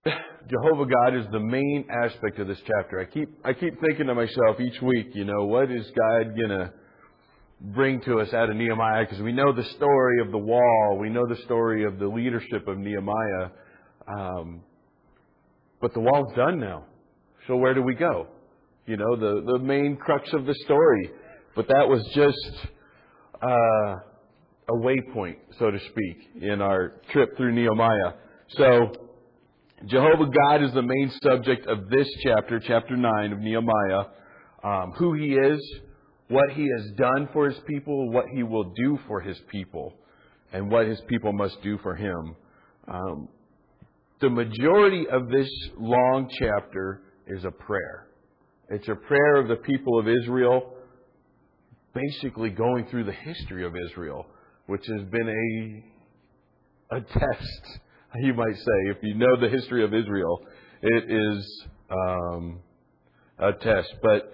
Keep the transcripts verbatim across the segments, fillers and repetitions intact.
Jehovah God is the main aspect of this chapter. I keep I keep thinking to myself each week, you know, what is God gonna bring to us out of Nehemiah? Because we know the story of the wall, we know the story of the leadership of Nehemiah, um, but the wall's done now. So where do we go? You know, the the main crux of the story. But that was just uh, a waypoint, so to speak, in our trip through Nehemiah. So Jehovah God is the main subject of this chapter, chapter nine of Nehemiah. Um, who He is, what He has done for His people, what He will do for His people, and what His people must do for Him. Um, the majority of this long chapter is a prayer. It's a prayer of the people of Israel, basically going through the history of Israel, which has been a a test, you might say. If you know the history of Israel, it is um, a test. But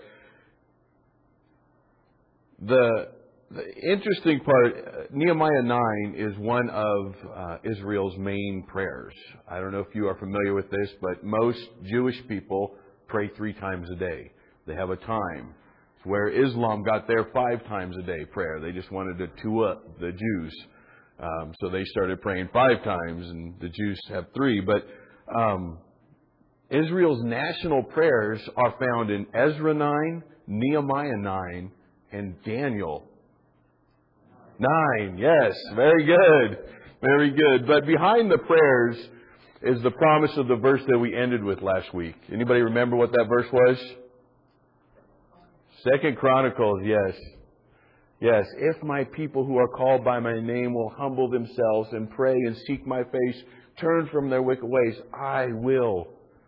the the interesting part, Nehemiah nine is one of uh, Israel's main prayers. I don't know if you are familiar with this, but most Jewish people pray three times a day. They have a time. It's where Islam got their five times a day prayer. They just wanted to two up the Jews. Um, so they started praying five times, and the Jews have three. But um, Israel's national prayers are found in Ezra nine, Nehemiah nine, and Daniel nine. Yes, very good. Very good. But behind the prayers is the promise of the verse that we ended with last week. Anybody remember what that verse was? Second Chronicles, yes. Yes, if my people who are called by my name will humble themselves and pray and seek my face, turn from their wicked ways, I will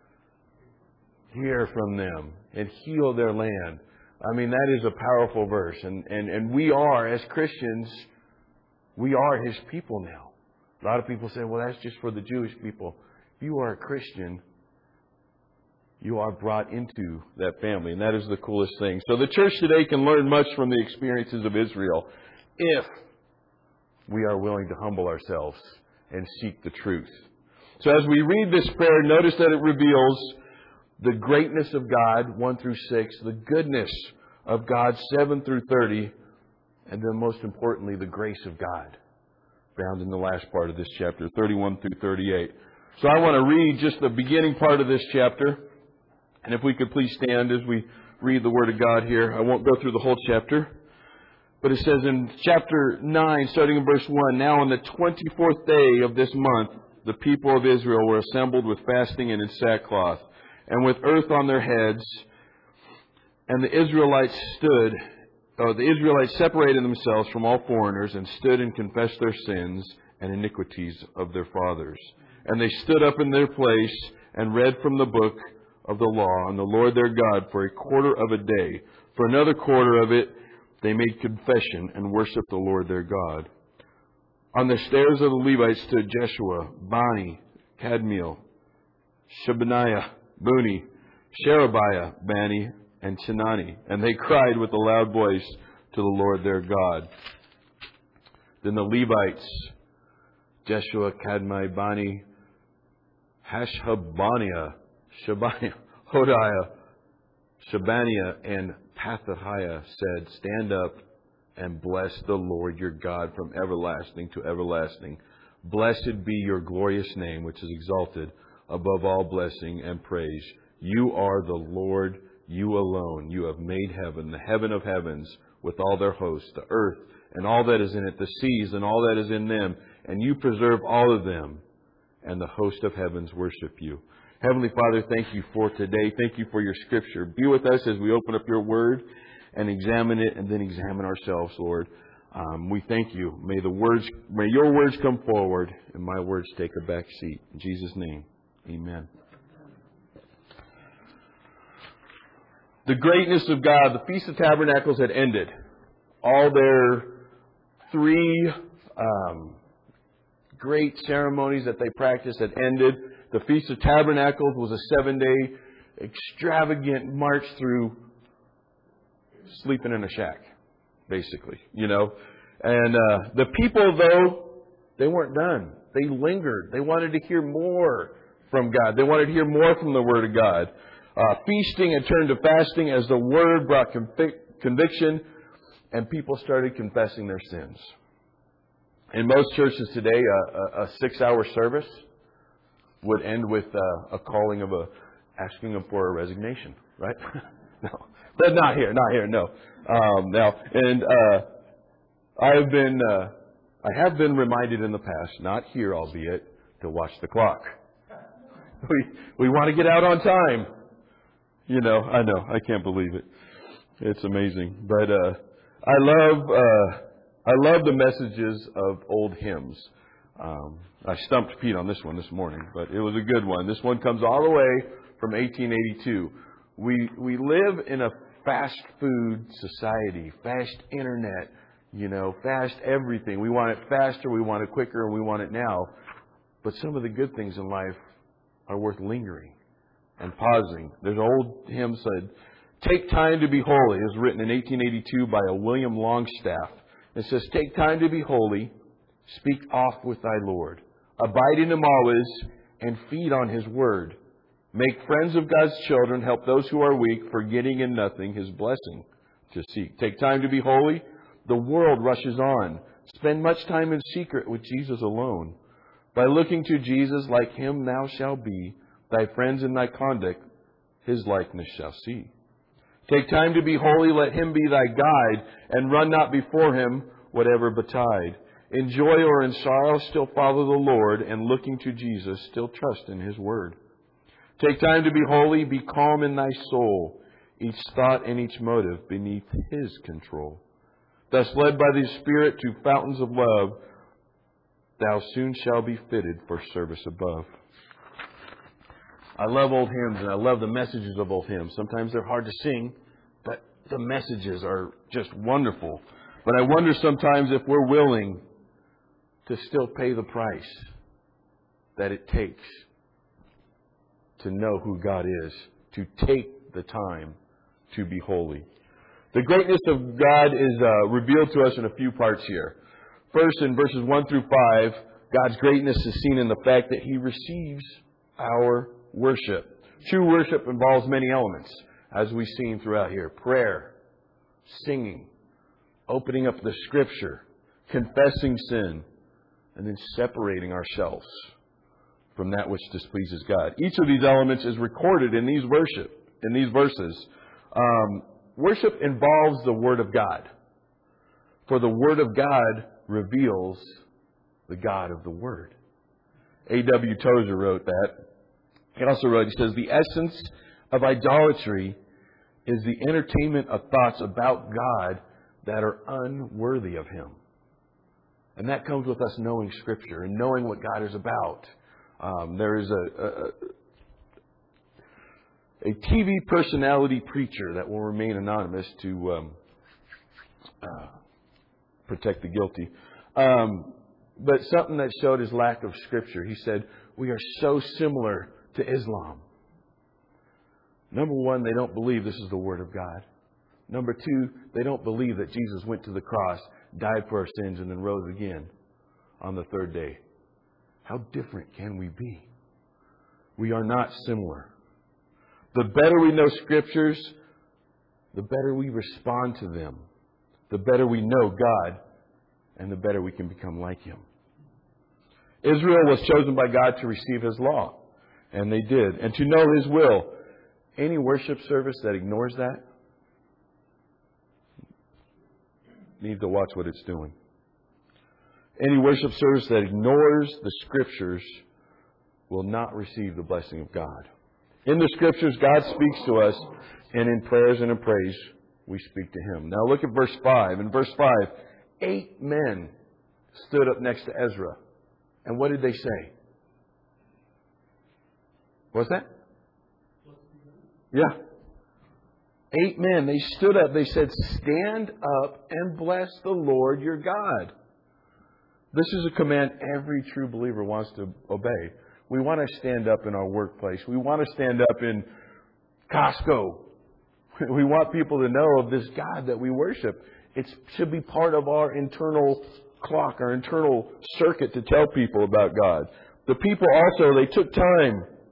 hear from them and heal their land. I mean, that is a powerful verse. And, and, and we are, as Christians, we are His people now. A lot of people say, well, that's just for the Jewish people. If you are a Christian, you are brought into that family. And that is the coolest thing. So the church today can learn much from the experiences of Israel if we are willing to humble ourselves and seek the truth. So as we read this prayer, notice that it reveals the greatness of God, one through six, the goodness of God, seven through thirty, and then most importantly, the grace of God, found in the last part of this chapter, thirty-one through thirty-eight. So I want to read just the beginning part of this chapter. And if we could please stand as we read the Word of God here. I won't go through the whole chapter. But it says in chapter nine, starting in verse one, now on the twenty-fourth day of this month, the people of Israel were assembled with fasting and in sackcloth, and with earth on their heads. And the Israelites stood, oh, the Israelites separated themselves from all foreigners and stood and confessed their sins and iniquities of their fathers. And they stood up in their place and read from the book of the law on the Lord their God for a quarter of a day. For another quarter of it, they made confession and worshiped the Lord their God. On the stairs of the Levites stood Jeshua, Bani, Kadmiel, Shebaniah, Buni, Sherebiah, Bani, and Chinani. And they cried with a loud voice to the Lord their God. Then the Levites, Jeshua, Kadmi, Bani, Hashabaniah, Shebaniah, Hodiah, Shebaniah, and Pethahiah said, stand up and bless the Lord your God from everlasting to everlasting. Blessed be your glorious name, which is exalted above all blessing and praise. You are the Lord, you alone. You have made heaven, the heaven of heavens, with all their hosts, the earth and all that is in it, the seas and all that is in them. And you preserve all of them, and the host of heavens worship you. Heavenly Father, thank you for today. Thank you for your Scripture. Be with us as we open up your Word and examine it and then examine ourselves, Lord. Um, we thank you. May the words, may your words come forward and my words take a back seat. In Jesus' name, amen. The greatness of God. The Feast of Tabernacles had ended. All their three um, great ceremonies that they practiced had ended. The Feast of Tabernacles was a seven-day extravagant march through sleeping in a shack, basically, you know. And uh, the people, though, they weren't done. They lingered. They wanted to hear more from God. They wanted to hear more from the Word of God. Uh, feasting had turned to fasting as the Word brought convic- conviction and people started confessing their sins. In most churches today, a, a, a six-hour service would end with uh, a calling of a asking them for a resignation, right? No, but not here, not here, no. Um, now, and uh, I have been, uh, I have been reminded in the past, not here, albeit, to watch the clock. We we want to get out on time. You know, I know, I can't believe it. It's amazing, but uh, I love uh, I love the messages of old hymns. Um, I stumped Pete on this one this morning, but it was a good one. This one comes all the way from eighteen eighty-two. We we live in a fast food society, fast internet, you know, fast everything. We want it faster, we want it quicker, and we want it now. But some of the good things in life are worth lingering and pausing. There's an old hymn said, "Take time to be holy." It was written in eighteen eighty-two by a William Longstaff. It says, "Take time to be holy, speak oft with thy Lord, abide in Him always, and feed on His word. Make friends of God's children, help those who are weak, forgetting in nothing His blessing to seek. Take time to be holy, the world rushes on. Spend much time in secret with Jesus alone. By looking to Jesus, like Him thou shalt be, thy friends in thy conduct His likeness shall see. Take time to be holy, let Him be thy guide, and run not before Him, whatever betide. In joy or in sorrow, still follow the Lord, and looking to Jesus, still trust in His word. Take time to be holy, be calm in thy soul, each thought and each motive beneath His control. Thus led by the Spirit to fountains of love, thou soon shalt be fitted for service above. I love old hymns, and I love the messages of old hymns. Sometimes they're hard to sing, but the messages are just wonderful. But I wonder sometimes if we're willing to still pay the price that it takes to know who God is, to take the time to be holy. The greatness of God is uh, revealed to us in a few parts here. First, in verses one through five, God's greatness is seen in the fact that He receives our worship. True worship involves many elements, as we've seen throughout here. Prayer, singing, opening up the Scripture, confessing sin, and then separating ourselves from that which displeases God. Each of these elements is recorded in these worship, in these verses. Um, worship involves the Word of God. For the Word of God reveals the God of the Word. A W Tozer wrote that. He also wrote, he says, the essence of idolatry is the entertainment of thoughts about God that are unworthy of Him. And that comes with us knowing Scripture and knowing what God is about. Um, there is a, a, a T V personality preacher that will remain anonymous to um, uh, protect the guilty. Um, but something that showed his lack of Scripture. He said, we are so similar to Islam. Number one, they don't believe this is the Word of God. Number two, they don't believe that Jesus went to the cross, died for our sins, and then rose again on the third day. How different can we be? We are not similar. The better we know Scriptures, the better we respond to them. The better we know God, and the better we can become like Him. Israel was chosen by God to receive His law, and they did. And to know His will. Any worship service that ignores that needs to watch what it's doing. Any worship service that ignores the Scriptures will not receive the blessing of God. In the Scriptures, God speaks to us, and in prayers and in praise, we speak to Him. Now look at verse five. In verse five, eight men stood up next to Ezra. And what did they say? What's that? Yeah. Eight men. They stood up. They said, stand up and bless the Lord your God. This is a command every true believer wants to obey. We want to stand up in our workplace. We want to stand up in Costco. We want people to know of this God that we worship. It should be part of our internal clock, our internal circuit to tell people about God. The people also, they took time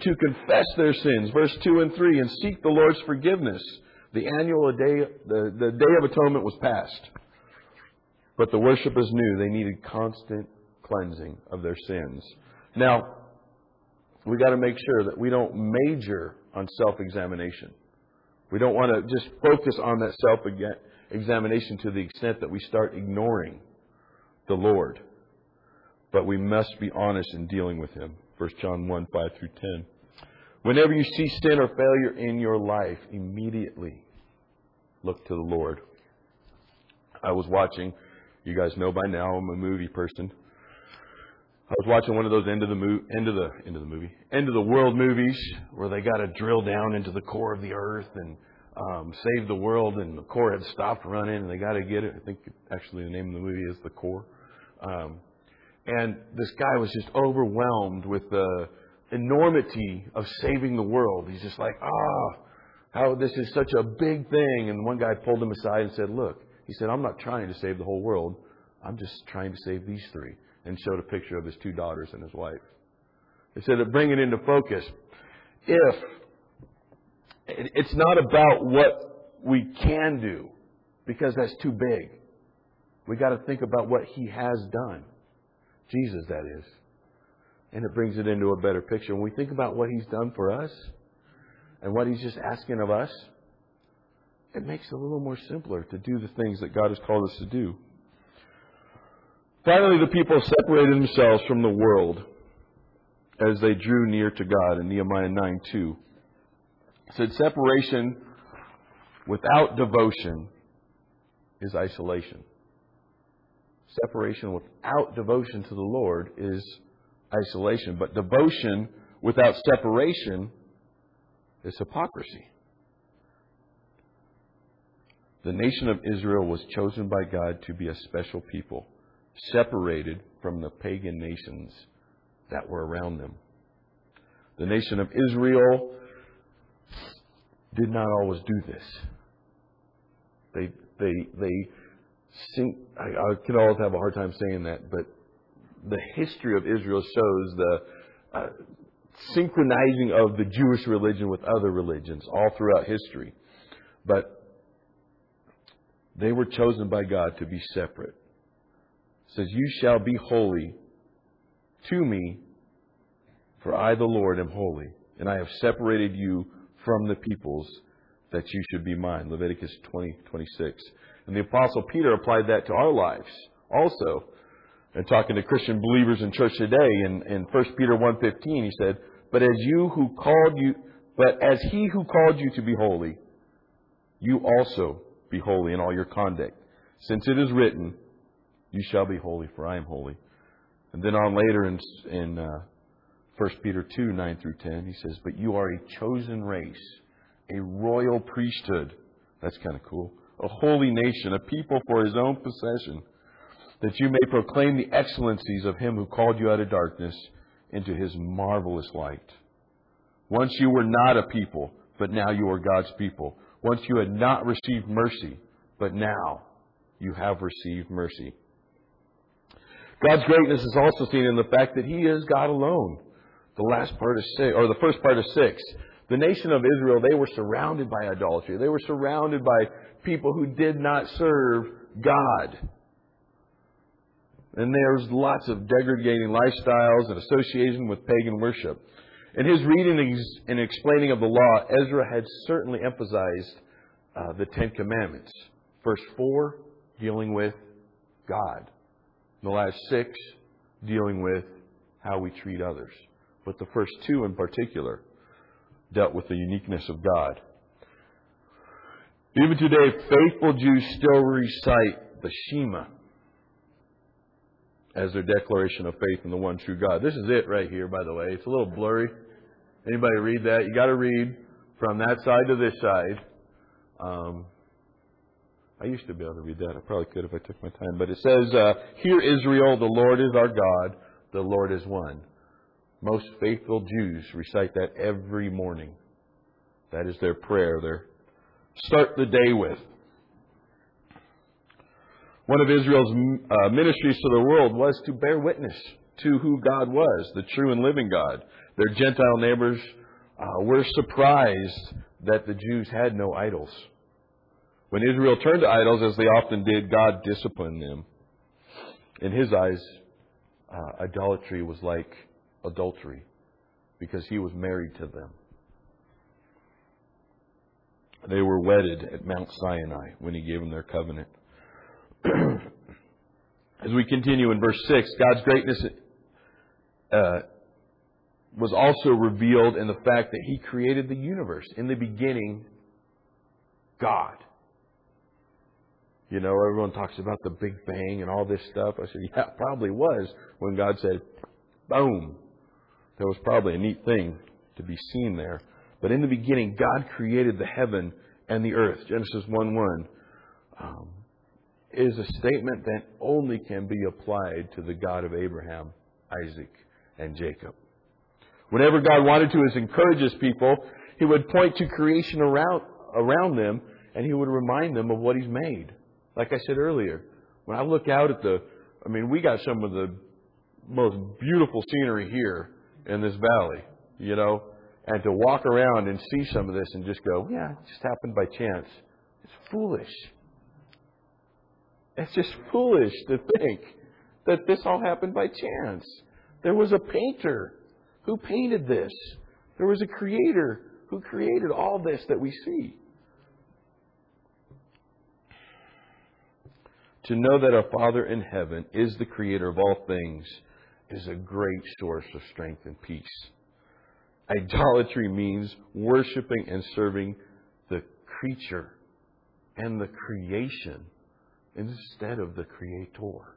to confess their sins, verse two and three, and seek the Lord's forgiveness. The annual day, the, the Day of Atonement was past. But the worshipers knew they needed constant cleansing of their sins. Now, we got to make sure that we don't major on self-examination. We don't want to just focus on that self-examination to the extent that we start ignoring the Lord. But we must be honest in dealing with Him. First John one, five through ten. Whenever you see sin or failure in your life, immediately look to the Lord. I was watching, you guys know by now, I'm a movie person. I was watching one of those end of the mo- end of the end of the movie, end of the world movies where they got to drill down into the core of the earth and um, save the world, and the core had stopped running, and they got to get it. I think actually the name of the movie is The Core. Um, and this guy was just overwhelmed with the enormity of saving the world. He's just like, ah, oh, how this is such a big thing. And one guy pulled him aside and said, look, he said, I'm not trying to save the whole world. I'm just trying to save these three. And showed a picture of his two daughters and his wife. They said to bring it into focus. If it's not about what we can do, because that's too big. We got to think about what He has done. Jesus, that is. And it brings it into a better picture. When we think about what He's done for us and what He's just asking of us, it makes it a little more simpler to do the things that God has called us to do. Finally, the people separated themselves from the world as they drew near to God in Nehemiah nine two. It said separation without devotion is isolation. Separation without devotion to the Lord is isolation. But devotion without separation is hypocrisy. The nation of Israel was chosen by God to be a special people, separated from the pagan nations that were around them. The nation of Israel did not always do this. They, they, they, sing, I, I could always have a hard time saying that, but the history of Israel shows the uh, synchronizing of the Jewish religion with other religions all throughout history. But they were chosen by God to be separate. It says, you shall be holy to me, for I, the Lord, am holy, and I have separated you from the peoples that you should be mine. Leviticus twenty, twenty-six. And the Apostle Peter applied that to our lives also. And talking to Christian believers in church today, in, in First Peter one fifteen, he said, But as you who called you, but as he who called you to be holy, you also be holy in all your conduct. Since it is written, you shall be holy, for I am holy. And then on later in, in uh, First Peter two, nine through ten, he says, But you are a chosen race, a royal priesthood. That's kind of cool. A holy nation, a people for His own possession, that you may proclaim the excellencies of Him who called you out of darkness into His marvelous light. Once you were not a people, but now you are God's people. Once you had not received mercy, but now you have received mercy. God's greatness is also seen in the fact that He is God alone. The last part of six, or the first part of six. The nation of Israel, they were surrounded by idolatry. They were surrounded by people who did not serve God. And there's lots of degrading lifestyles and association with pagan worship. In his reading and explaining of the law, Ezra had certainly emphasized uh, the Ten Commandments. First four, dealing with God. The last six, dealing with how we treat others. But the first two in particular dealt with the uniqueness of God. Even today, faithful Jews still recite the Shema as their declaration of faith in the one true God. This is it right here, by the way. It's a little blurry. Anybody read that? You got to read from that side to this side. Um, I used to be able to read that. I probably could if I took my time. But it says, uh, Hear Israel, the Lord is our God, the Lord is one. Most faithful Jews recite that every morning. That is their prayer. Their start the day with. One of Israel's uh, ministries to the world was to bear witness to who God was, the true and living God. Their Gentile neighbors uh, were surprised that the Jews had no idols. When Israel turned to idols, as they often did, God disciplined them. In His eyes, uh, idolatry was like adultery because He was married to them. They were wedded at Mount Sinai when He gave them their covenant. As we continue in verse six, God's greatness uh, was also revealed in the fact that He created the universe. In the beginning, God. You know, everyone talks about the Big Bang and all this stuff. I said, yeah, it probably was when God said, boom. There was probably a neat thing to be seen there. But in the beginning, God created the heaven and the earth. Genesis one one um, is a statement that only can be applied to the God of Abraham, Isaac, and Jacob. Whenever God wanted to encourage His people, He would point to creation around, around them, and He would remind them of what He's made. Like I said earlier, when I look out at the, I mean, we got some of the most beautiful scenery here in this valley, you know, and to walk around and see some of this and just go, yeah, it just happened by chance. It's foolish. It's just foolish to think that this all happened by chance. There was a painter who painted this. There was a creator who created all this that we see. To know that our Father in heaven is the creator of all things is a great source of strength and peace. Idolatry means worshiping and serving the creature and the creation instead of the Creator.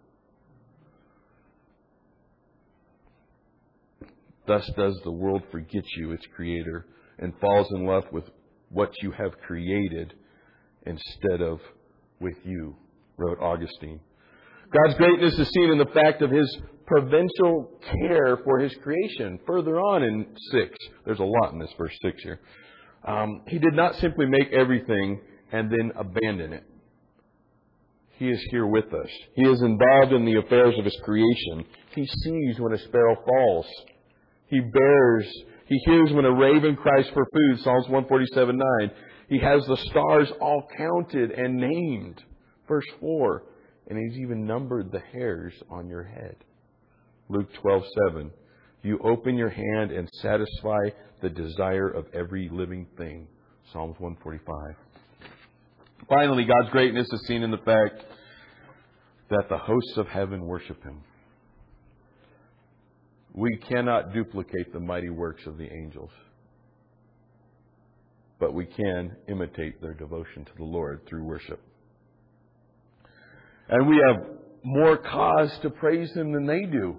Thus does the world forget you, its Creator, and falls in love with what you have created instead of with you, wrote Augustine. God's greatness is seen in the fact of His providential care for His creation. Further on in six, there's a lot in this verse six here. Um, he did not simply make everything and then abandon it. He is here with us. He is involved in the affairs of His creation. He sees when a sparrow falls. He bears, He hears when a raven cries for food, Psalms one forty-seven nine. He has the stars all counted and named, verse four. And He's even numbered the hairs on your head, Luke twelve seven. You open your hand and satisfy the desire of every living thing, Psalms one forty-five. Finally, God's greatness is seen in the fact that the hosts of heaven worship Him. We cannot duplicate the mighty works of the angels, but we can imitate their devotion to the Lord through worship. And we have more cause to praise Him than they do.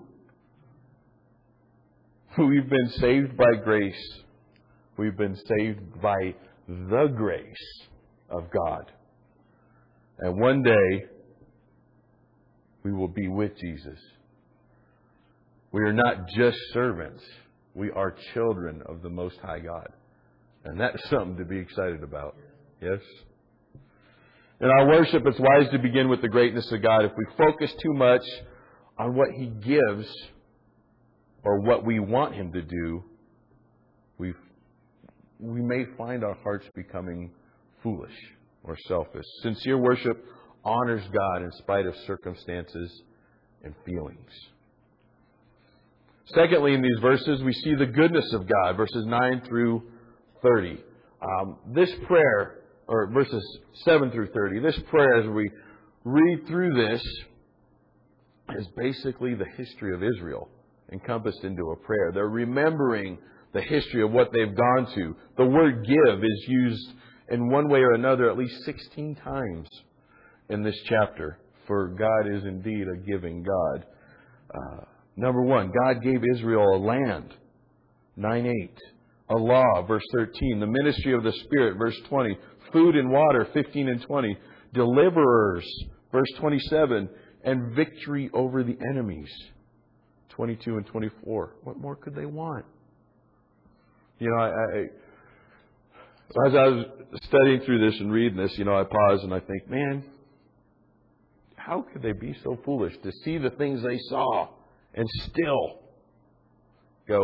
We've been saved by grace. We've been saved by the grace of God. And one day, we will be with Jesus. We are not just servants. We are children of the Most High God. And that's something to be excited about. Yes? In our worship, it's wise to begin with the greatness of God. If we focus too much on what He gives or what we want Him to do, we we may find our hearts becoming foolish or selfish. Sincere worship honors God in spite of circumstances and feelings. Secondly, in these verses, we see the goodness of God, verses nine through thirty. Um, this prayer, or verses seven through thirty, this prayer, as we read through this, is basically the history of Israel encompassed into a prayer. They're remembering the history of what they've gone to. The word give is used in one way or another at least sixteen times in this chapter, for God is indeed a giving God. Uh, number one, God gave Israel a land, nine eight. A law, verse thirteen. The ministry of the Spirit, verse twenty. Food and water, fifteen and twenty. Deliverers, verse twenty-seven. And victory over the enemies, twenty-two and twenty-four. What more could they want? You know, I, I, as I was studying through this and reading this, you know, I pause and I think, man, how could they be so foolish to see the things they saw and still go,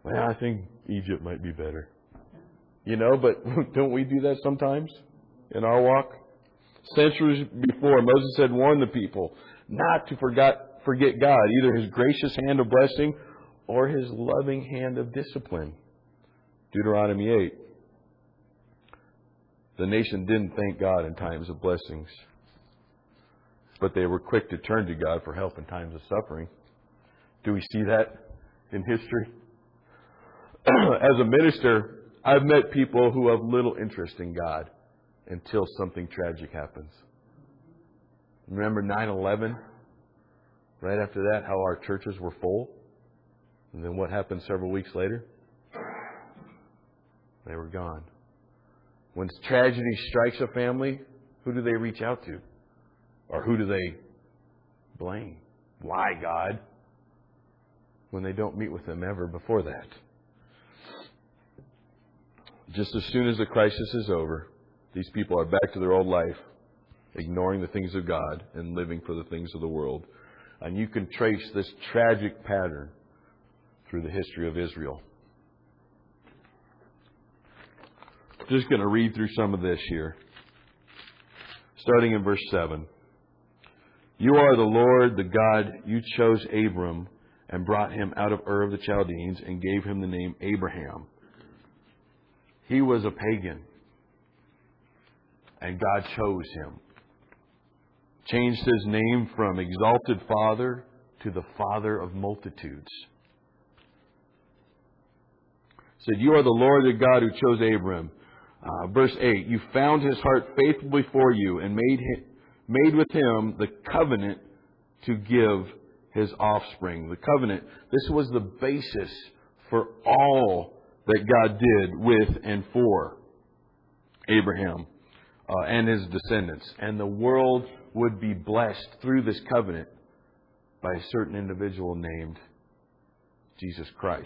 well, I think Egypt might be better. You know, but don't we do that sometimes in our walk? Centuries before, Moses had warned the people not to forget, forget God, either His gracious hand of blessing or His loving hand of discipline. Deuteronomy eight. The nation didn't thank God in times of blessings, but they were quick to turn to God for help in times of suffering. Do we see that in history? As a minister, I've met people who have little interest in God until something tragic happens. Remember nine eleven? Right after that, how our churches were full? And then what happened several weeks later? They were gone. When tragedy strikes a family, who do they reach out to? Or who do they blame? Why, God? When they don't meet with Him ever before that. Just as soon as the crisis is over, these people are back to their old life, ignoring the things of God and living for the things of the world. And you can trace this tragic pattern through the history of Israel. Just going to read through some of this here. Starting in verse seven. You are the Lord, the God, you chose Abram and brought him out of Ur of the Chaldeans and gave him the name Abraham. He was a pagan. And God chose him. Changed his name from Exalted Father to the Father of Multitudes. Said, you are the Lord, the God who chose Abram. Uh, verse eight, you found his heart faithful before you and made him, made with him the covenant to give his offspring. The covenant, this was the basis for all that God did with and for Abraham uh, and his descendants. And the world would be blessed through this covenant by a certain individual named Jesus Christ.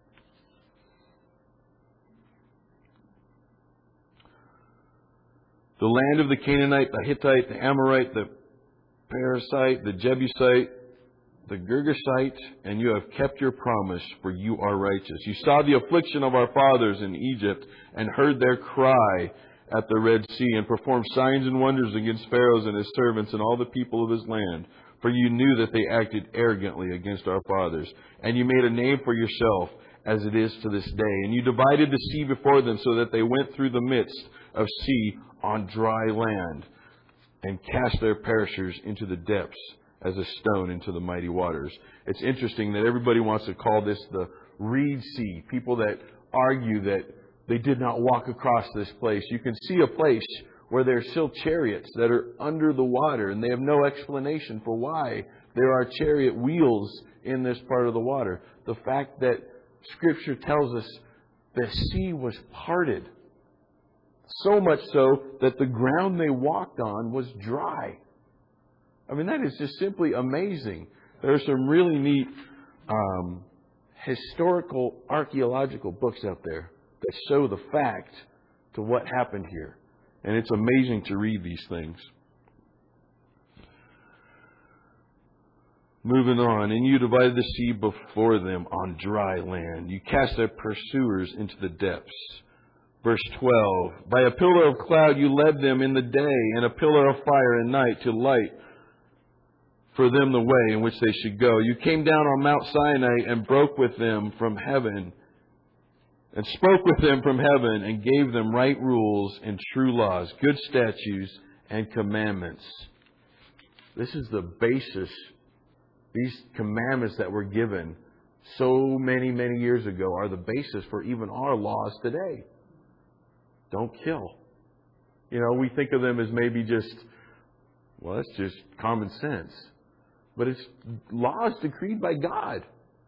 The land of the Canaanite, the Hittite, the Amorite, the Perizzite, the Jebusite, the Girgashite, and you have kept your promise, for you are righteous. You saw the affliction of our fathers in Egypt and heard their cry at the Red Sea and performed signs and wonders against Pharaoh and his servants and all the people of his land. For you knew that they acted arrogantly against our fathers. And you made a name for yourself as it is to this day. And you divided the sea before them so that they went through the midst of sea on dry land and cast their perishers into the depths as a stone into the mighty waters. It's interesting that everybody wants to call this the Reed Sea. People that argue that they did not walk across this place. You can see a place where there are still chariots that are under the water, and they have no explanation for why there are chariot wheels in this part of the water. The fact that Scripture tells us the sea was parted, so much so that the ground they walked on was dry. I mean, that is just simply amazing. There are some really neat um, historical, archaeological books out there that show the fact to what happened here. And it's amazing to read these things. Moving on. And you divided the sea before them on dry land. You cast their pursuers into the depths. Verse twelve. By a pillar of cloud you led them in the day, and a pillar of fire at night to light for them the way in which they should go. You came down on Mount Sinai and broke with them from heaven, and spoke with them from heaven, and gave them right rules and true laws, good statutes and commandments. This is the basis. These commandments that were given so many, many years ago are the basis for even our laws today. Don't kill. You know, we think of them as maybe just, well, that's just common sense. But it's laws decreed by God.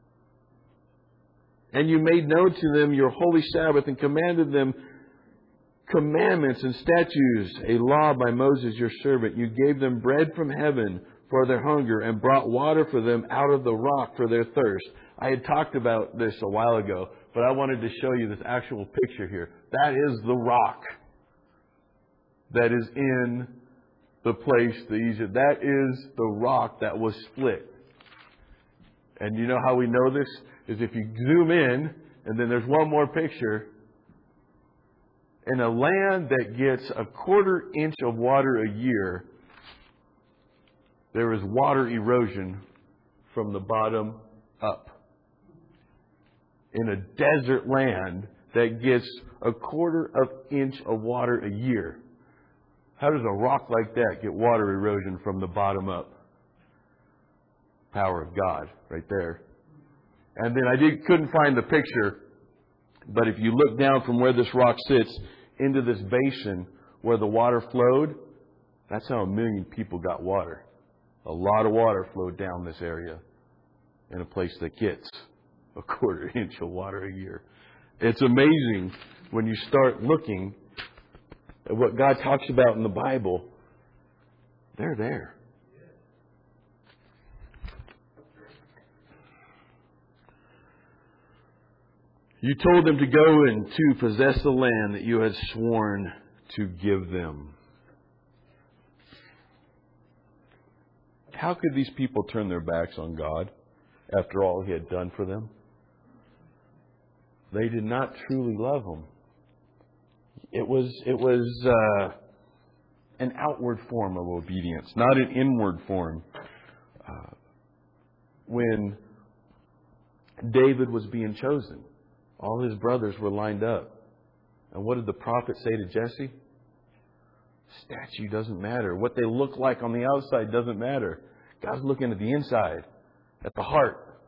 And you made known to them your holy Sabbath and commanded them commandments and statutes, a law by Moses your servant. You gave them bread from heaven for their hunger and brought water for them out of the rock for their thirst. I had talked about this a while ago, but I wanted to show you this actual picture here. That is the rock that is in the place, the Egypt. That is the rock that was split. And you know how we know this? Is if you zoom in, And then there's one more picture. In a land that gets a quarter inch of water a year, there is water erosion from the bottom up. In a desert land that gets a quarter of inch of water a year, how does a rock like that get water erosion from the bottom up? Power of God, right there. And then I did, couldn't find the picture, but if you look down from where this rock sits into this basin where the water flowed, that's how a million people got water. A lot of water flowed down this area in a place that gets a quarter inch of water a year. It's amazing when you start looking at what God talks about in the Bible. They're there. You told them to go and to possess the land that you had sworn to give them. How could these people turn their backs on God after all He had done for them? They did not truly love Him. It was it was uh, an outward form of obedience, not an inward form. Uh, when David was being chosen, all his brothers were lined up. And what did the prophet say to Jesse? Statue doesn't matter. What they look like on the outside doesn't matter. God's looking at the inside, at the heart.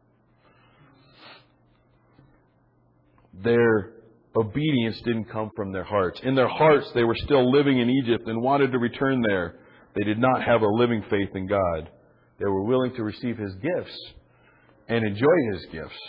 Their obedience didn't come from their hearts. In their hearts, they were still living in Egypt and wanted to return there. They did not have a living faith in God. They were willing to receive His gifts and enjoy His gifts.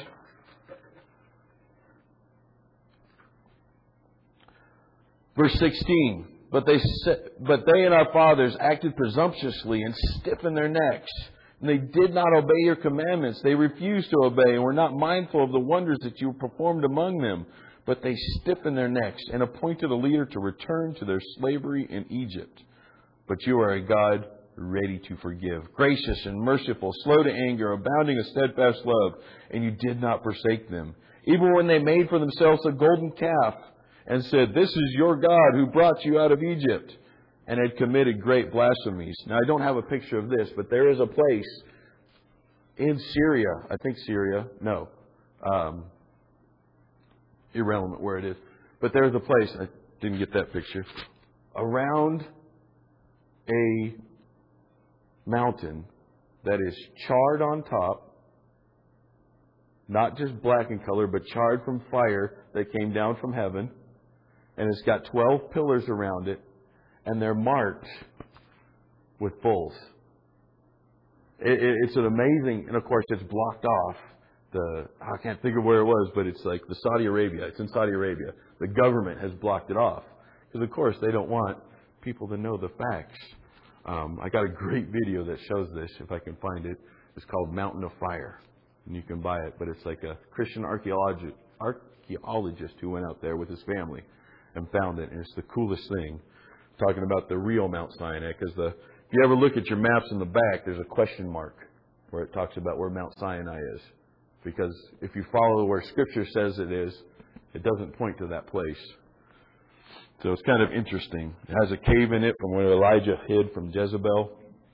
Verse sixteen, but they but they and our fathers acted presumptuously and stiffened their necks. And they did not obey your commandments. They refused to obey and were not mindful of the wonders that you performed among them. But they stiffened their necks and appointed a leader to return to their slavery in Egypt. But you are a God ready to forgive, gracious and merciful, slow to anger, abounding in steadfast love, and you did not forsake them. Even when they made for themselves a golden calf, and said, "This is your God who brought you out of Egypt," and had committed great blasphemies. Now, I don't have a picture of this, but there is a place in Syria. I think Syria. No. Um, irrelevant where it is. But there's a place. I didn't get that picture. Around a mountain that is charred on top. Not just black in color, but charred from fire that came down from heaven. And it's got twelve pillars around it. And they're marked with bulls. It, it, it's an amazing... And of course, it's blocked off. The I can't think of where it was, but it's like the Saudi Arabia. It's in Saudi Arabia. The government has blocked it off. Because, of course, they don't want people to know the facts. Um, I got a great video that shows this, if I can find it. It's called Mountain of Fire. And you can buy it. But it's like a Christian archaeologist, archaeologist who went out there with his family and found it. And it's the coolest thing. Talking about the real Mount Sinai. Because the if you ever look at your maps in the back, there's a question mark where it talks about where Mount Sinai is. Because if you follow where Scripture says it is, it doesn't point to that place. So it's kind of interesting. It has a cave in it from where Elijah hid from Jezebel.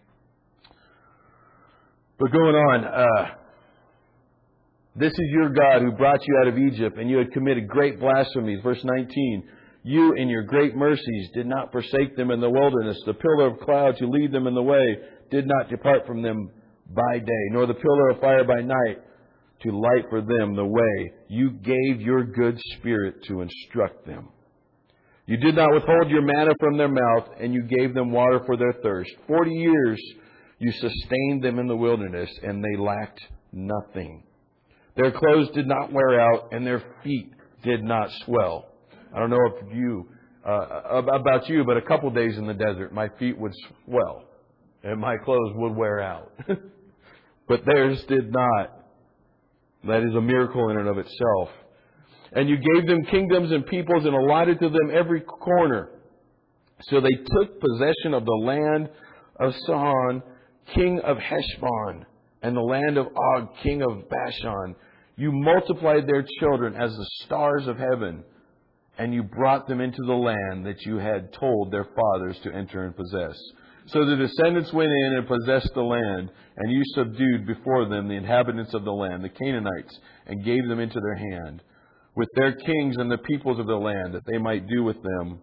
But going on, uh, this is your God who brought you out of Egypt, and you had committed great blasphemies. Verse nineteen, you in your great mercies did not forsake them in the wilderness. The pillar of cloud to lead them in the way did not depart from them by day, nor the pillar of fire by night to light for them the way. You gave your good spirit to instruct them. You did not withhold your manna from their mouth, and you gave them water for their thirst. Forty years you sustained them in the wilderness, and they lacked nothing. Their clothes did not wear out, and their feet did not swell. I don't know if you uh, about you, but a couple days in the desert, my feet would swell, and my clothes would wear out. But theirs did not. That is a miracle in and of itself. And you gave them kingdoms and peoples and allotted to them every corner. So they took possession of the land of Sihon, king of Heshbon, and the land of Og, king of Bashan. You multiplied their children as the stars of heaven, and you brought them into the land that you had told their fathers to enter and possess. So the descendants went in and possessed the land, and you subdued before them the inhabitants of the land, the Canaanites, and gave them into their hand, with their kings and the peoples of the land, that they might do with them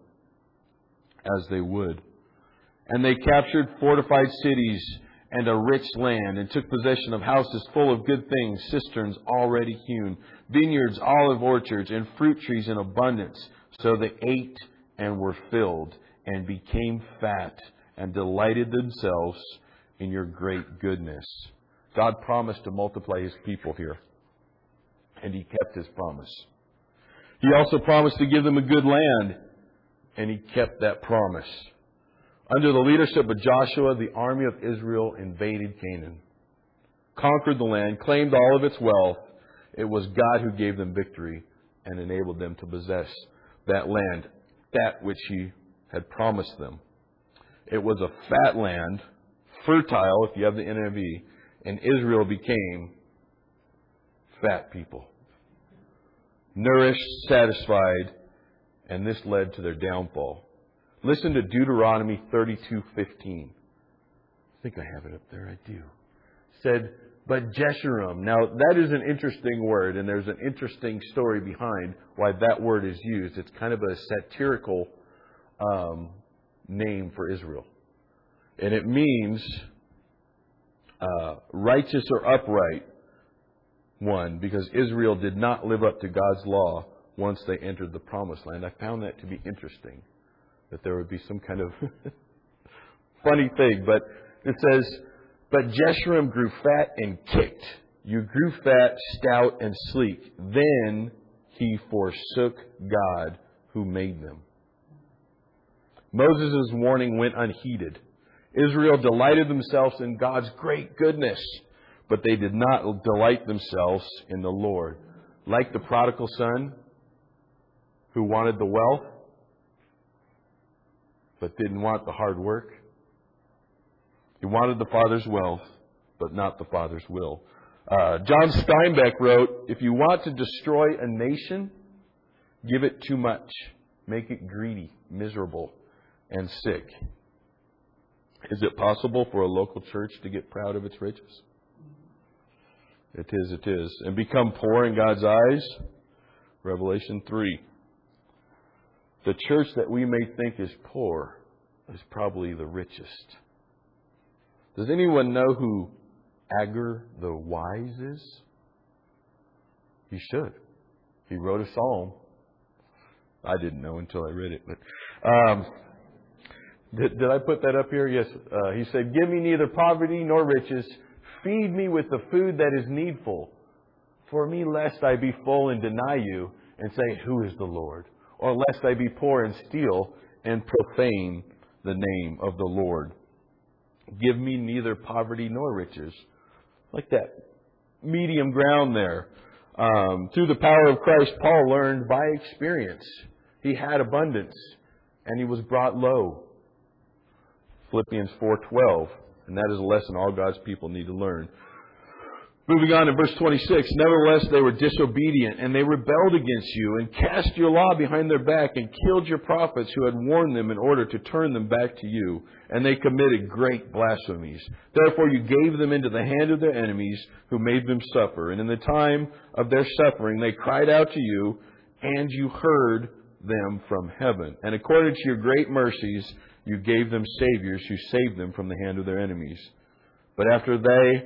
as they would. And they captured fortified cities and a rich land, and took possession of houses full of good things, cisterns already hewn, vineyards, olive orchards, and fruit trees in abundance. So they ate and were filled, and became fat, and delighted themselves in your great goodness. God promised to multiply His people here, and He kept His promise. He also promised to give them a good land, and He kept that promise. Under the leadership of Joshua, the army of Israel invaded Canaan, conquered the land, claimed all of its wealth. It was God who gave them victory and enabled them to possess that land, that which He had promised them. It was a fat land, fertile, if you have the N I V, and Israel became fat people. Nourished, satisfied, and this led to their downfall. Listen to Deuteronomy thirty-two fifteen. I think I have it up there. I do. It said, but Jeshurun. Now, that is an interesting word, and there's an interesting story behind why that word is used. It's kind of a satirical um, name for Israel. And it means uh, righteous or upright one, because Israel did not live up to God's law once they entered the promised land. I found that to be interesting, that there would be some kind of funny thing. But it says, but Jeshurun grew fat and kicked. You grew fat, stout, and sleek. Then he forsook God who made them. Moses' warning went unheeded. Israel delighted themselves in God's great goodness, but they did not delight themselves in the Lord. Like the prodigal son who wanted the wealth, but didn't want the hard work. He wanted the Father's wealth, but not the Father's will. Uh, John Steinbeck wrote, if you want to destroy a nation, give it too much. Make it greedy, miserable, and sick. Is it possible for a local church to get proud of its riches? It is, it is. And become poor in God's eyes? Revelation three. The church that we may think is poor is probably the richest. Does anyone know who Agur the Wise is? He should. He wrote a psalm. I didn't know until I read it. But um, did, did I put that up here? Yes. Uh, he said, give me neither poverty nor riches. Feed me with the food that is needful. For me, lest I be full and deny you and say, who is the Lord? Or lest I be poor and steal and profane the name of the Lord. Give me neither poverty nor riches. Like that medium ground there. Um, through the power of Christ, Paul learned by experience. He had abundance and he was brought low. Philippians four twelve. And that is a lesson all God's people need to learn. Moving on to verse twenty-six. Nevertheless, they were disobedient, and they rebelled against you, and cast your law behind their back, and killed your prophets who had warned them in order to turn them back to you. And they committed great blasphemies. Therefore you gave them into the hand of their enemies, who made them suffer. And in the time of their suffering they cried out to you, and you heard them from heaven. And according to your great mercies, you gave them saviors who saved them from the hand of their enemies. But after they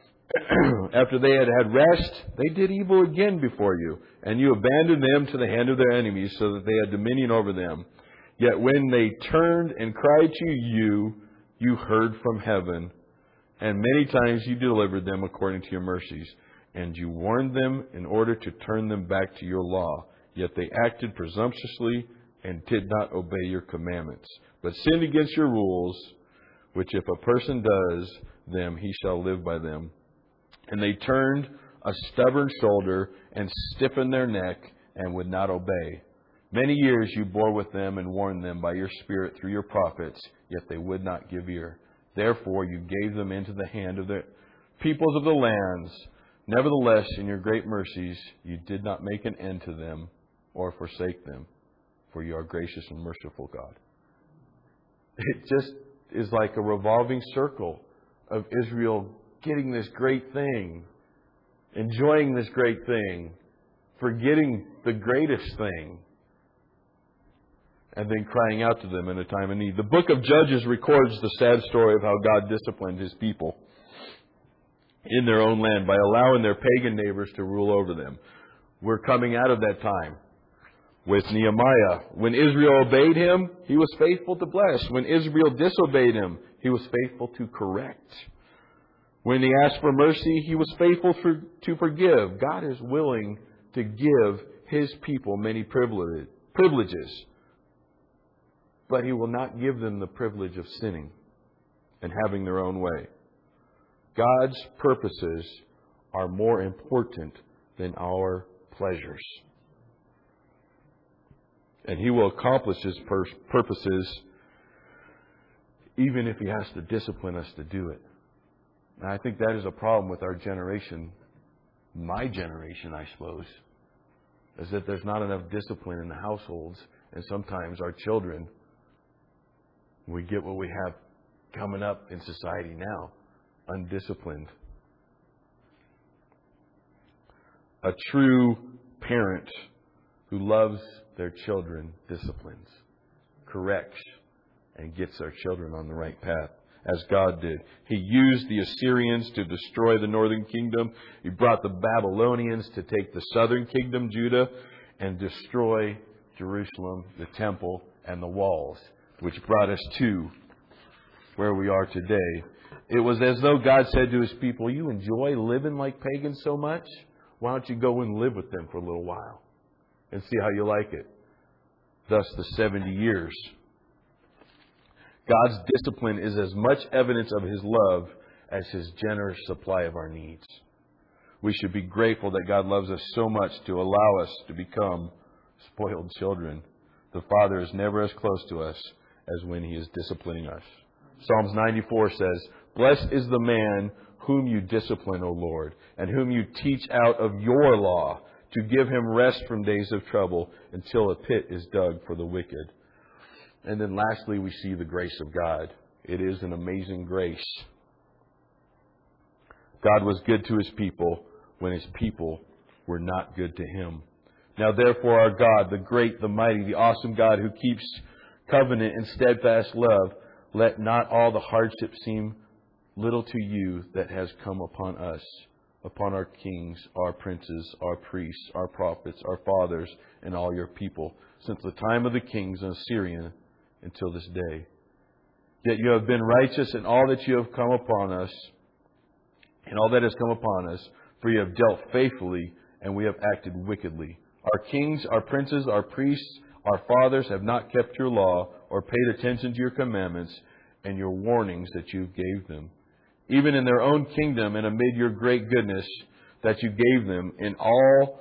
after they had had rest, they did evil again before you, and you abandoned them to the hand of their enemies, so that they had dominion over them. Yet when they turned and cried to you, you heard from heaven, and many times you delivered them according to your mercies, and you warned them in order to turn them back to your law. Yet they acted presumptuously and did not obey your commandments, but sinned against your rules, which if a person does them, he shall live by them. And they turned a stubborn shoulder and stiffened their neck and would not obey. Many years you bore with them and warned them by your Spirit through your prophets, yet they would not give ear. Therefore you gave them into the hand of the peoples of the lands, Nevertheless, in your great mercies, you did not make an end to them or forsake them, for you are gracious and merciful, God. It just is like a revolving circle of Israel getting this great thing, enjoying this great thing, forgetting the greatest thing, and then crying out to them in a time of need. The book of Judges records the sad story of how God disciplined His people in their own land by allowing their pagan neighbors to rule over them. We're coming out of that time with Nehemiah. When Israel obeyed him, he was faithful to bless. When Israel disobeyed him, he was faithful to correct. When he asked for mercy, he was faithful for, to forgive. God is willing to give His people many privilege, privileges, but He will not give them the privilege of sinning and having their own way. God's purposes are more important than our pleasures. And He will accomplish His pur- purposes even if He has to discipline us to do it. And I think that is a problem with our generation, my generation, I suppose, is that there's not enough discipline in the households. And sometimes our children, we get what we have coming up in society now, undisciplined. A true parent who loves their children disciplines, corrects, and gets their children on the right path, as God did. He used the Assyrians to destroy the northern kingdom. He brought the Babylonians to take the southern kingdom, Judah, and destroy Jerusalem, the temple, and the walls, which brought us to where we are today. It was as though God said to His people, you enjoy living like pagans so much? Why don't you go and live with them for a little while and see how you like it? Thus the seventy years. God's discipline is as much evidence of His love as His generous supply of our needs. We should be grateful that God loves us so much to allow us to become spoiled children. The Father is never as close to us as when He is disciplining us. Psalms ninety-four says, blessed is the man whom you discipline, O Lord, and whom you teach out of your law, to give him rest from days of trouble until a pit is dug for the wicked. And then lastly, we see the grace of God. It is an amazing grace. God was good to His people when His people were not good to Him. Now therefore our God, the great, the mighty, the awesome God who keeps covenant and steadfast love, let not all the hardship seem little to you that has come upon us, upon our kings, our princes, our priests, our prophets, our fathers, and all your people, since the time of the kings of Assyria until this day. Yet you have been righteous in all that you have come upon us, in all that has come upon us, for you have dealt faithfully, and we have acted wickedly. Our kings, our princes, our priests, our fathers have not kept your law or paid attention to your commandments and your warnings that you gave them. Even in their own kingdom and amid your great goodness that you gave them, in all,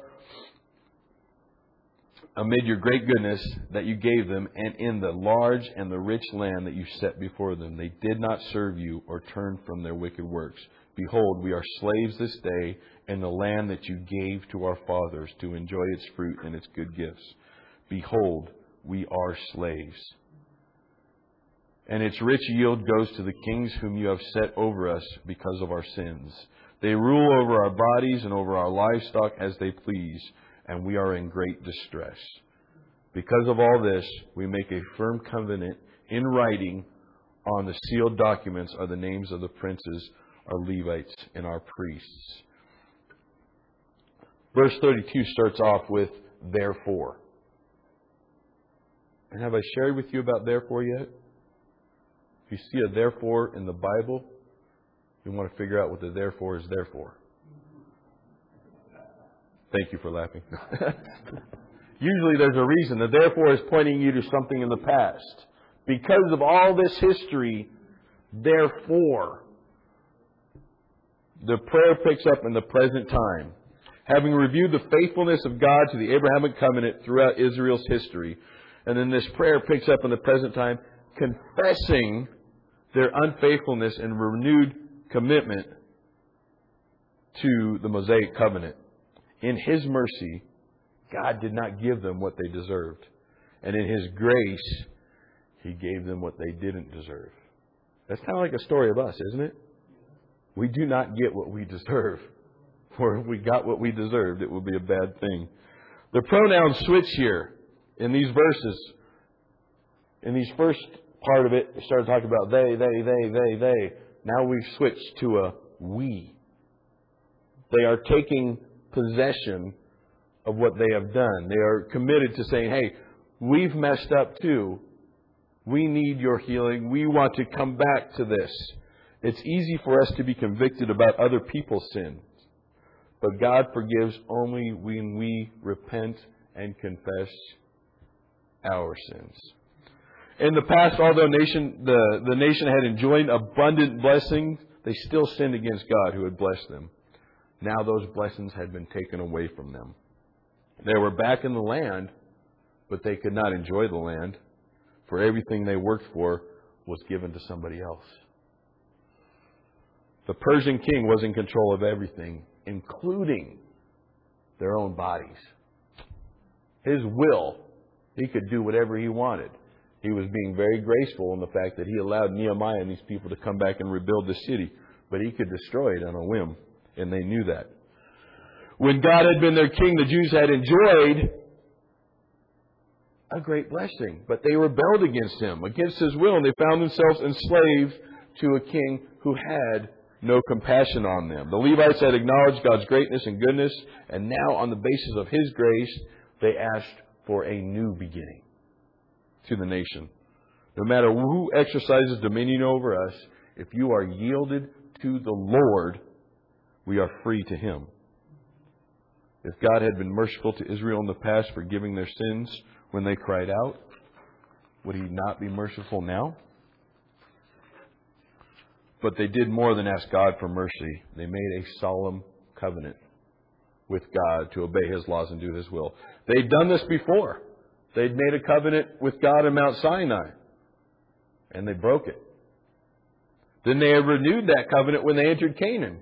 amid your great goodness that you gave them, and in the large and the rich land that you set before them, they did not serve you or turn from their wicked works. Behold, we are slaves this day in the land that you gave to our fathers to enjoy its fruit and its good gifts. Behold, we are slaves. And its rich yield goes to the kings whom you have set over us because of our sins. They rule over our bodies and over our livestock as they please, and we are in great distress. Because of all this, we make a firm covenant in writing. On the sealed documents are the names of the princes, our Levites, and our priests. Verse thirty-two starts off with, therefore. And have I shared with you about therefore yet? If you see a therefore in the Bible, you want to figure out what the therefore is there for. Thank you for laughing. Usually there's a reason. The therefore is pointing you to something in the past. Because of all this history, therefore, the prayer picks up in the present time. Having reviewed the faithfulness of God to the Abrahamic covenant throughout Israel's history, and then this prayer picks up in the present time, confessing their unfaithfulness and renewed commitment to the Mosaic covenant. In His mercy, God did not give them what they deserved. And in His grace, He gave them what they didn't deserve. That's kind of like a story of us, isn't it? We do not get what we deserve. For if we got what we deserved, it would be a bad thing. The pronouns switch here in these verses. In these first part of it, it started talking about they, they, they, they, they. Now we've switched to a we. They are taking possession of what they have done. They are committed to saying, hey, we've messed up too. We need your healing. We want to come back to this. It's easy for us to be convicted about other people's sins. But God forgives only when we repent and confess our sins. In the past, although nation, the, the nation had enjoyed abundant blessings, they still sinned against God who had blessed them. Now those blessings had been taken away from them. They were back in the land, but they could not enjoy the land, for everything they worked for was given to somebody else. The Persian king was in control of everything, including their own bodies. His will, he could do whatever he wanted. He was being very graceful in the fact that he allowed Nehemiah and these people to come back and rebuild the city. But he could destroy it on a whim, and they knew that. When God had been their king, the Jews had enjoyed a great blessing. But they rebelled against Him, against His will, and they found themselves enslaved to a king who had no compassion on them. The Levites had acknowledged God's greatness and goodness, and now on the basis of His grace, they asked for a new beginning to the nation. No matter who exercises dominion over us, if you are yielded to the Lord, we are free to Him. If God had been merciful to Israel in the past, forgiving their sins when they cried out, would He not be merciful now? But they did more than ask God for mercy. They made a solemn covenant with God to obey His laws and do His will. They'd done this before. They'd made a covenant with God in Mount Sinai, and they broke it. Then they had renewed that covenant when they entered Canaan.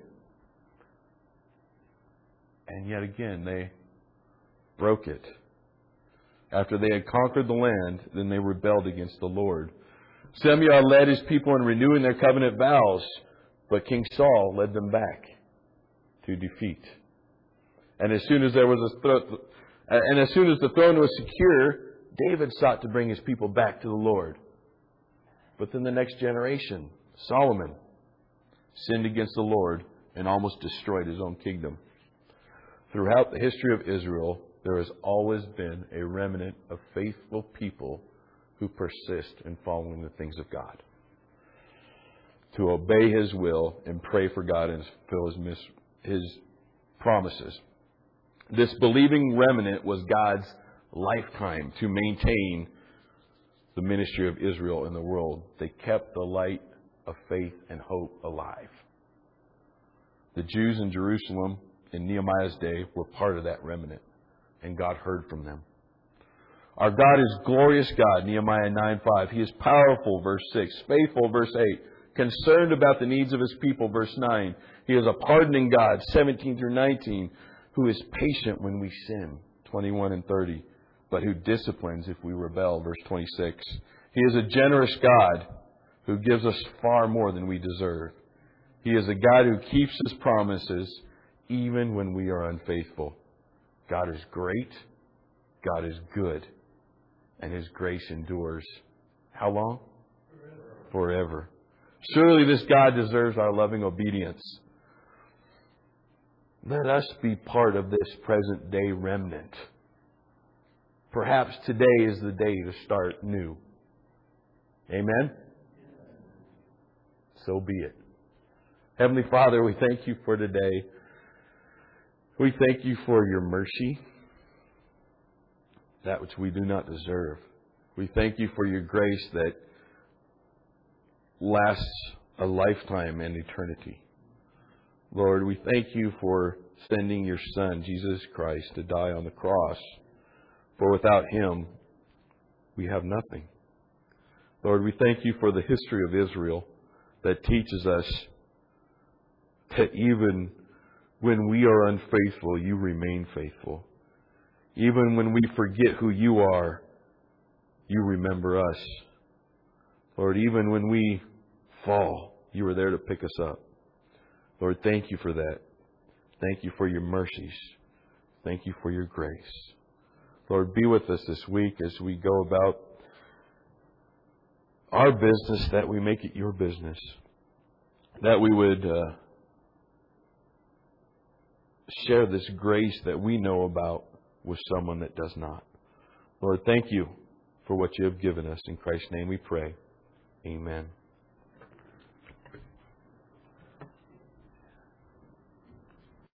And yet again, they broke it. After they had conquered the land, then they rebelled against the Lord. Samuel led his people in renewing their covenant vows, but King Saul led them back to defeat. And as soon as there was a thro- and as soon as the throne was secure, David sought to bring his people back to the Lord. But then the next generation, Solomon, sinned against the Lord and almost destroyed his own kingdom. Throughout the history of Israel, there has always been a remnant of faithful people who persist in following the things of God, to obey His will and pray for God and fulfill His, mis- his promises. This believing remnant was God's lifetime to maintain the ministry of Israel in the world. They kept the light of faith and hope alive. The Jews in Jerusalem in Nehemiah's day were part of that remnant, and God heard from them. Our God is glorious God, Nehemiah nine five. He is powerful, verse six. Faithful, verse eight. Concerned about the needs of His people, verse nine. He is a pardoning God, seventeen through nineteen, who is patient when we sin, twenty-one and thirty, but who disciplines if we rebel, verse twenty-six. He is a generous God who gives us far more than we deserve. He is a God who keeps His promises even when we are unfaithful. God is great. God is good. And His grace endures. How long? Forever. Forever. Surely this God deserves our loving obedience. Let us be part of this present day remnant. Perhaps today is the day to start new. Amen? So be it. Heavenly Father, we thank You for today. We thank You for Your mercy, that which we do not deserve. We thank You for Your grace that lasts a lifetime and eternity. Lord, we thank You for sending Your Son, Jesus Christ, to die on the cross. For without Him, we have nothing. Lord, we thank You for the history of Israel that teaches us that even when we are unfaithful, You remain faithful. Even when we forget who You are, You remember us. Lord, even when we fall, You are there to pick us up. Lord, thank You for that. Thank You for Your mercies. Thank You for Your grace. Lord, be with us this week as we go about our business, that we make it Your business. That we would uh, share this grace that we know about with someone that does not. Lord, thank You for what You have given us. In Christ's name we pray. Amen.